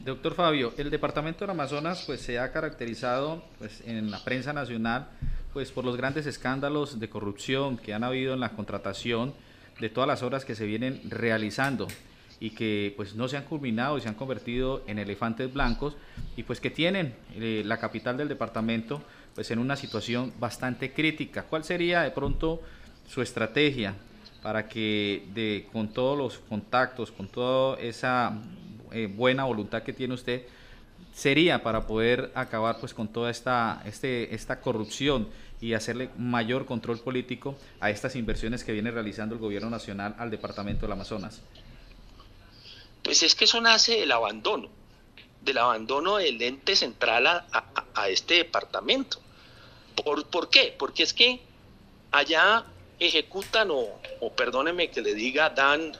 Doctor Fabio, el departamento del Amazonas pues se ha caracterizado pues en la prensa nacional pues por los grandes escándalos de corrupción que han habido en la contratación de todas las obras que se vienen realizando y que pues no se han culminado y se han convertido en elefantes blancos y pues que tienen la capital del departamento pues en una situación bastante crítica. ¿Cuál sería de pronto su estrategia para que con todos los contactos, con toda esa buena voluntad que tiene usted, sería para poder acabar pues con toda esta corrupción y hacerle mayor control político a estas inversiones que viene realizando el gobierno nacional al departamento del Amazonas? Pues es que eso nace del abandono del ente central a este departamento. ¿Por qué? Porque es que allá ejecutan o perdóneme que le diga,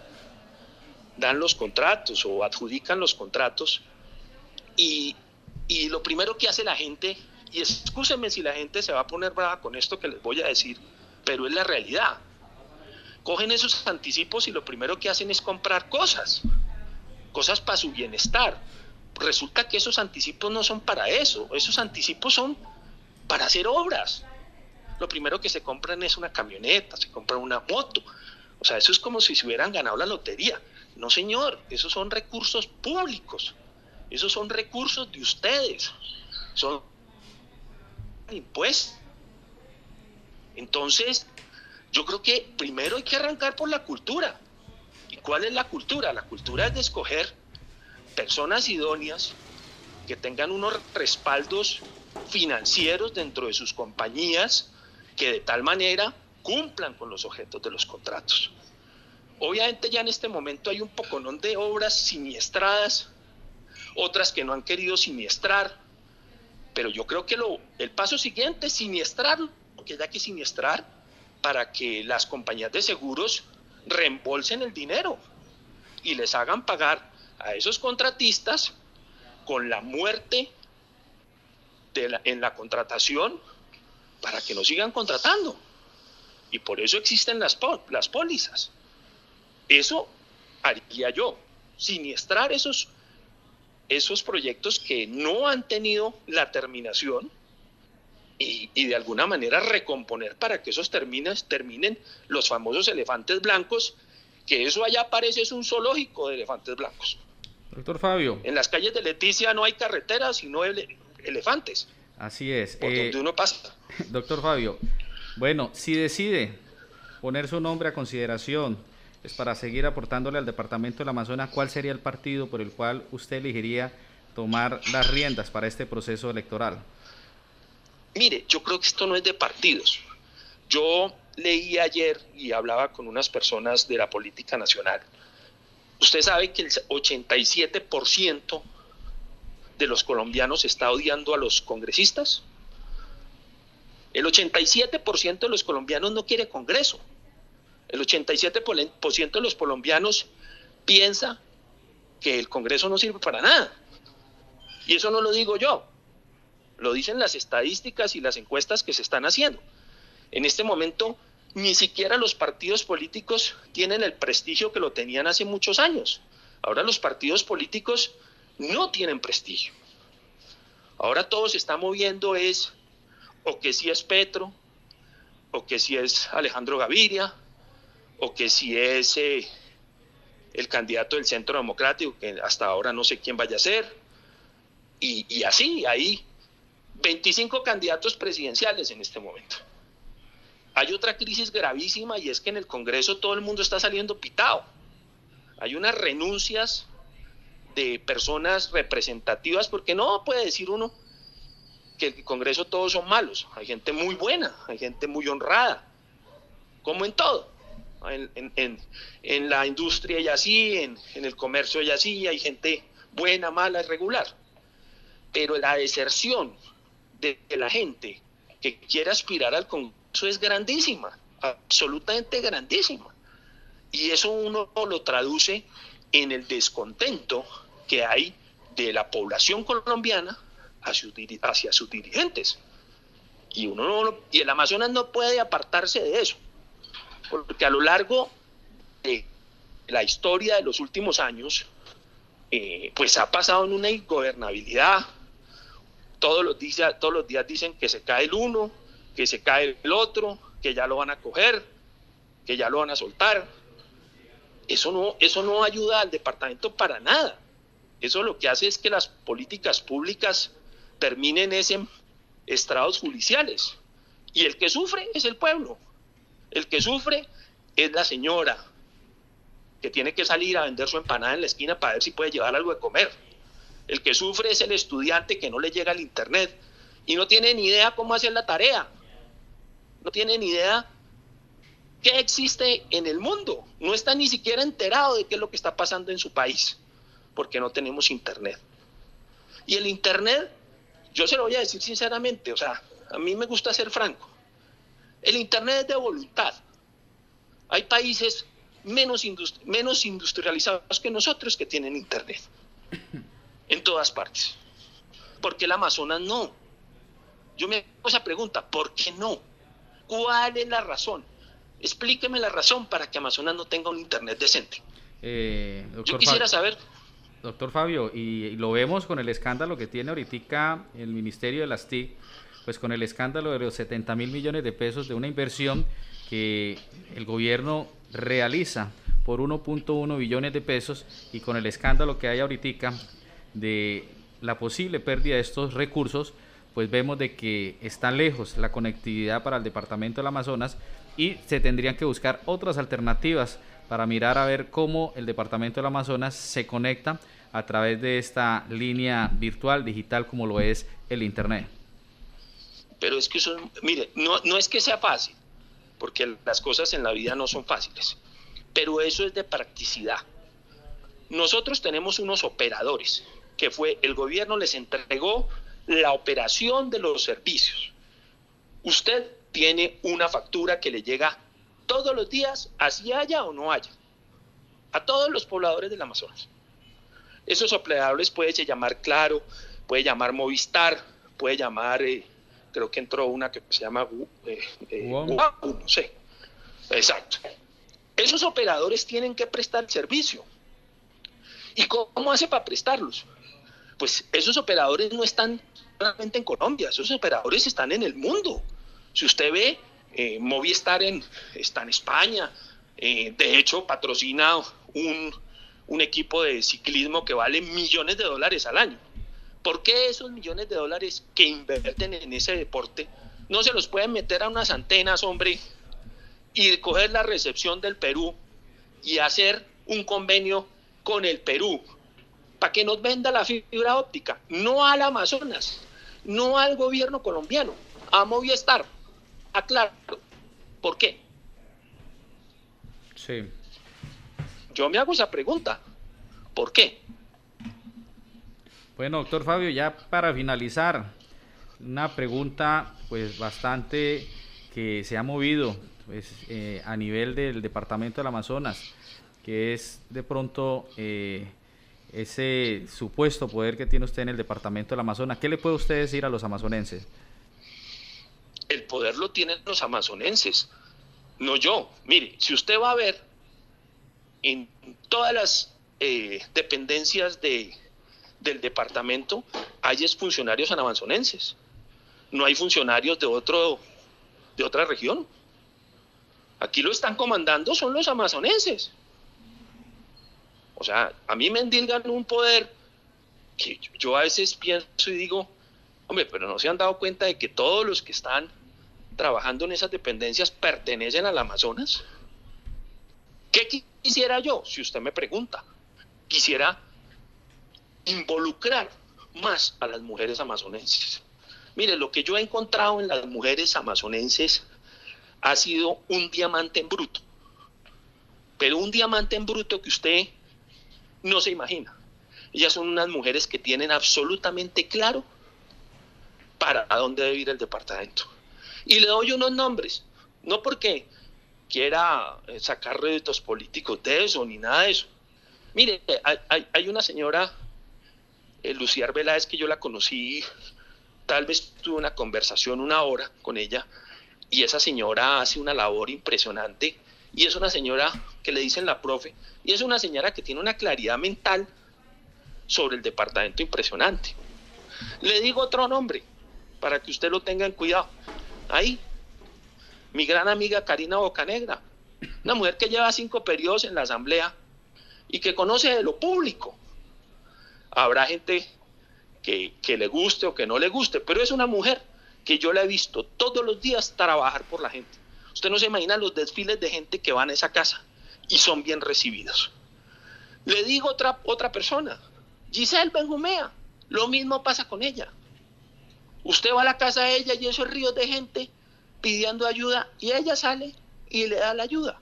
dan los contratos o adjudican los contratos y, y lo primero que hace la gente, y excúsenme si la gente se va a poner brava con esto que les voy a decir, pero es la realidad. Cogen esos anticipos y lo primero que hacen es comprar cosas para su bienestar. Resulta que esos anticipos no son para eso, esos anticipos son para hacer obras. Lo primero que se compran es una camioneta, se compran una moto. O sea, eso es como si se hubieran ganado la lotería. No, señor, esos son recursos públicos, esos son recursos de ustedes, son impuestos. Entonces, yo creo que primero hay que arrancar por la cultura. ¿Y cuál es la cultura? La cultura es de escoger personas idóneas que tengan unos respaldos financieros dentro de sus compañías que de tal manera cumplan con los objetos de los contratos. Obviamente ya en este momento hay un poconón de obras siniestradas, otras que no han querido siniestrar, pero yo creo que el paso siguiente es siniestrar, porque ya hay que siniestrar para que las compañías de seguros reembolsen el dinero y les hagan pagar a esos contratistas con la muerte en la contratación para que no sigan contratando. Y por eso existen las pólizas. Eso haría yo, siniestrar esos proyectos que no han tenido la terminación y de alguna manera recomponer para que esos terminen los famosos elefantes blancos, que eso allá parece es un zoológico de elefantes blancos. Doctor Fabio. En las calles de Leticia no hay carreteras, sino elefantes. Así es. Por donde uno pasa. Doctor Fabio, bueno, si decide poner su nombre a consideración pues, para seguir aportándole al departamento del Amazonas, ¿cuál sería el partido por el cual usted elegiría tomar las riendas para este proceso electoral? Mire, yo creo que esto no es de partidos. Yo leí ayer y hablaba con unas personas de la política nacional. Usted sabe que el 87% de los colombianos está odiando a los congresistas. El 87% de los colombianos no quiere Congreso. El 87% de los colombianos piensa que el Congreso no sirve para nada. Y eso no lo digo yo. Lo dicen las estadísticas y las encuestas que se están haciendo. En este momento, ni siquiera los partidos políticos tienen el prestigio que lo tenían hace muchos años. Ahora los partidos políticos no tienen prestigio. Ahora todo se está moviendo es, o que si es Petro, o que si es Alejandro Gaviria, o que si es el candidato del Centro Democrático, que hasta ahora no sé quién vaya a ser. Y así, hay 25 candidatos presidenciales en este momento. Hay otra crisis gravísima y es que en el Congreso todo el mundo está saliendo pitado. Hay unas renuncias de personas representativas, porque no puede decir uno que el Congreso todos son malos. Hay gente muy buena, hay gente muy honrada, como en todo. En la industria y así, en el comercio y así, hay gente buena, mala, irregular. Pero la deserción de la gente que quiere aspirar al Congreso es grandísima, absolutamente grandísima. Y eso uno lo traduce en el descontento que hay de la población colombiana hacia sus dirigentes. Y el Amazonas no puede apartarse de eso, porque a lo largo de la historia de los últimos años, pues ha pasado en una ingobernabilidad. Todos los días dicen que se cae el uno, que se cae el otro, que ya lo van a coger, que ya lo van a soltar. Eso no ayuda al departamento para nada. Eso lo que hace es que las políticas públicas terminen en estrados judiciales. Y el que sufre es el pueblo. El que sufre es la señora que tiene que salir a vender su empanada en la esquina para ver si puede llevar algo de comer. El que sufre es el estudiante que no le llega al internet y no tiene ni idea cómo hacer la tarea. No tiene ni idea qué existe en el mundo. No está ni siquiera enterado de qué es lo que está pasando en su país, porque no tenemos internet. Y el internet, yo se lo voy a decir sinceramente, o sea, a mí me gusta ser franco. El internet es de voluntad. Hay países menos industrializados que nosotros que tienen internet. En todas partes. ¿Por qué el Amazonas no? Yo me hago esa pregunta, ¿por qué no? ¿Cuál es la razón? Explíqueme la razón para que Amazonas no tenga un internet decente. Yo quisiera saber. Doctor Fabio, y lo vemos con el escándalo que tiene ahorita el Ministerio de las TIC, pues con el escándalo de los 70.000 millones de pesos de una inversión que el gobierno realiza por 1.1 billones de pesos, y con el escándalo que hay ahorita de la posible pérdida de estos recursos, pues vemos de que está lejos la conectividad para el departamento del Amazonas y se tendrían que buscar otras alternativas para mirar a ver cómo el departamento del Amazonas se conecta a través de esta línea virtual digital como lo es el internet. Pero es que eso, mire, no es que sea fácil, porque las cosas en la vida no son fáciles, pero eso es de practicidad. Nosotros tenemos unos operadores, que fue el gobierno les entregó la operación de los servicios. Usted tiene una factura que le llega todos los días, así haya o no haya, a todos los pobladores del Amazonas. Esos operadores puede llamar Claro, puede llamar Movistar, puede llamar, creo que entró una que se llama no sé. Exacto. Esos operadores tienen que prestar el servicio. ¿Y cómo hace para prestarlos? Pues esos operadores no están solamente en Colombia, esos operadores están en el mundo. Si usted ve, Movistar está en España, de hecho patrocina un equipo de ciclismo que vale millones de dólares al año. ¿Por qué esos millones de dólares que invierten en ese deporte no se los pueden meter a unas antenas, hombre, y coger la recepción del Perú y hacer un convenio con el Perú para que nos venda la fibra óptica? No al Amazonas, no al gobierno colombiano, a Movistar, a Claro. ¿Por qué? Sí. Yo me hago esa pregunta. ¿Por qué? Bueno, doctor Fabio, ya para finalizar, una pregunta pues bastante que se ha movido pues, a nivel del departamento del Amazonas, que es de pronto ese supuesto poder que tiene usted en el departamento del Amazonas. ¿Qué le puede usted decir a los amazonenses? El poder lo tienen los amazonenses, no yo. Mire, si usted va a ver en todas las dependencias del departamento, hay funcionarios amazonenses. No hay funcionarios de otra región. Aquí lo están comandando son los amazonenses. O sea, a mí me endilgan un poder que yo a veces pienso y digo, hombre, pero no se han dado cuenta de que todos los que están trabajando en esas dependencias pertenecen al Amazonas. ¿Qué quisiera yo? Si usted me pregunta, quisiera involucrar más a las mujeres amazonenses. Mire, lo que yo he encontrado en las mujeres amazonenses ha sido un diamante en bruto, pero un diamante en bruto que usted no se imagina. Ellas son unas mujeres que tienen absolutamente claro para dónde debe ir el departamento. Y le doy unos nombres, no porque quiera sacar réditos políticos de eso, ni nada de eso. Mire, hay una señora, Lucía Arbeláez, que yo la conocí, tal vez tuve una conversación 1 hora con ella, y esa señora hace una labor impresionante, y es una señora que le dicen la profe, y es una señora que tiene una claridad mental sobre el departamento impresionante. Le digo otro nombre, para que usted lo tenga en cuidado. Ahí, mi gran amiga Karina Bocanegra, una mujer que lleva 5 periodos en la asamblea y que conoce de lo público. Habrá gente que le guste o que no le guste, pero es una mujer que yo la he visto todos los días trabajar por la gente. Usted no se imagina los desfiles de gente que van a esa casa y son bien recibidos. Le digo otra persona, Giselle Benjumea, lo mismo pasa con ella. Usted va a la casa de ella y esos ríos de gente pidiendo ayuda y ella sale y le da la ayuda.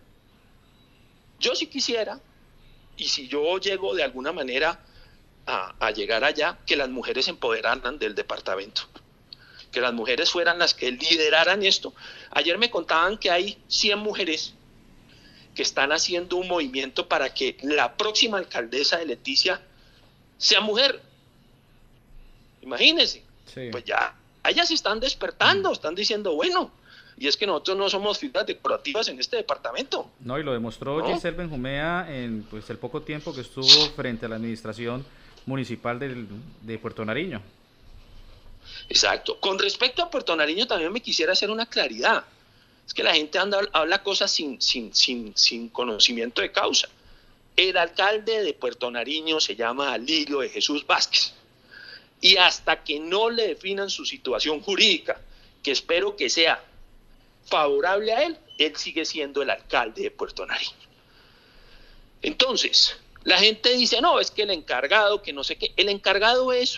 Yo sí quisiera, y si yo llego de alguna manera a llegar allá, que las mujeres se empoderaran del departamento, que las mujeres fueran las que lideraran esto. Ayer me contaban que hay 100 mujeres que están haciendo un movimiento para que la próxima alcaldesa de Leticia sea mujer. Imagínense, sí. Pues ya, ellas se están despertando, están diciendo, bueno, y es que nosotros no somos figuras decorativas en este departamento. No, y lo demostró, ¿no? Giselle Benjumea en pues, el poco tiempo que estuvo frente a la administración municipal de Puerto Nariño. Exacto. Con respecto a Puerto Nariño también me quisiera hacer una claridad. Es que la gente habla cosas sin conocimiento de causa. El alcalde de Puerto Nariño se llama Alirio de Jesús Vázquez. Y hasta que no le definan su situación jurídica, que espero que sea favorable a él sigue siendo el alcalde de Puerto Nariño. Entonces, la gente dice, no, es que el encargado, que no sé qué. El encargado es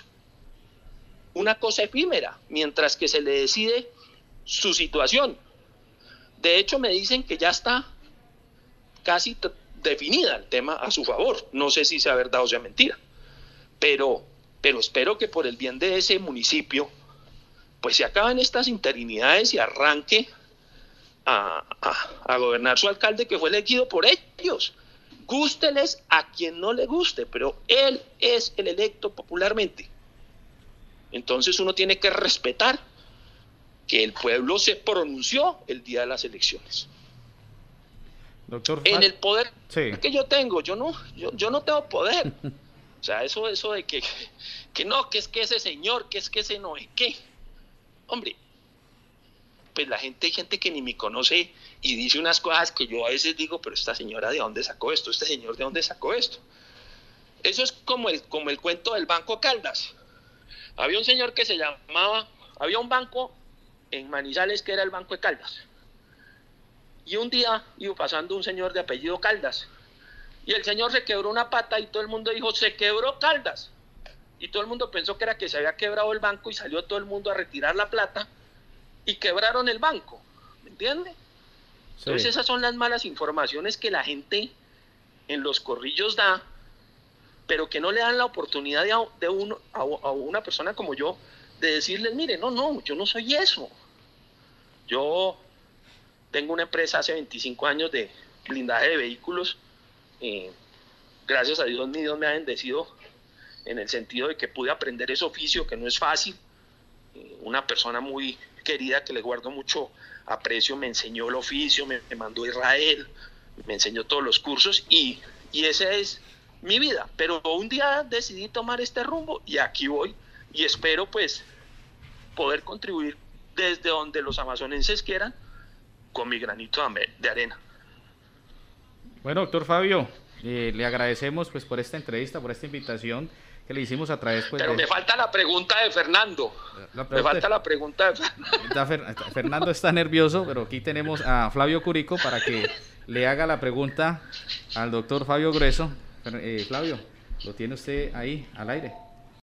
una cosa efímera, mientras que se le decide su situación. De hecho, me dicen que ya está casi definida el tema a su favor. No sé si sea verdad o sea mentira. Pero espero que por el bien de ese municipio, pues se acaben estas interinidades y arranque a gobernar su alcalde, que fue elegido por ellos. Gústeles a quien no le guste, pero él es el electo popularmente. Entonces uno tiene que respetar que el pueblo se pronunció el día de las elecciones. Doctor, en el poder sí. que yo tengo, yo no tengo poder. O sea, eso de que no, que es que ese señor, que es que ese no es qué. Hombre, pues hay gente que ni me conoce y dice unas cosas que yo a veces digo, pero esta señora ¿de dónde sacó esto? ¿Este señor de dónde sacó esto? Eso es como el cuento del Banco Caldas. Había un señor que se llamaba, había un banco en Manizales que era el Banco de Caldas. Y un día iba pasando un señor de apellido Caldas. Y el señor se quebró una pata y todo el mundo dijo, se quebró Caldas. Y todo el mundo pensó que era que se había quebrado el banco y salió todo el mundo a retirar la plata y quebraron el banco. ¿Me entiende? Sí. Entonces esas son las malas informaciones que la gente en los corrillos da, pero que no le dan la oportunidad a una persona como yo de decirles, mire, no, yo no soy eso. Yo tengo una empresa hace 25 años de blindaje de vehículos. Gracias a Dios, mi Dios me ha bendecido en el sentido de que pude aprender ese oficio, que no es fácil. Una persona muy querida que le guardo mucho aprecio me enseñó el oficio, me mandó a Israel, me enseñó todos los cursos y esa es mi vida. Pero un día decidí tomar este rumbo y aquí voy y espero pues poder contribuir desde donde los amazonenses quieran con mi granito de arena. Bueno, doctor Fabio, le agradecemos pues por esta entrevista, por esta invitación que le hicimos a través pues, pero me falta la pregunta de Fernando. Fernando está nervioso, pero aquí tenemos a Flavio Curico para que le haga la pregunta al doctor Fabio Grueso. Flavio, lo tiene usted ahí al aire.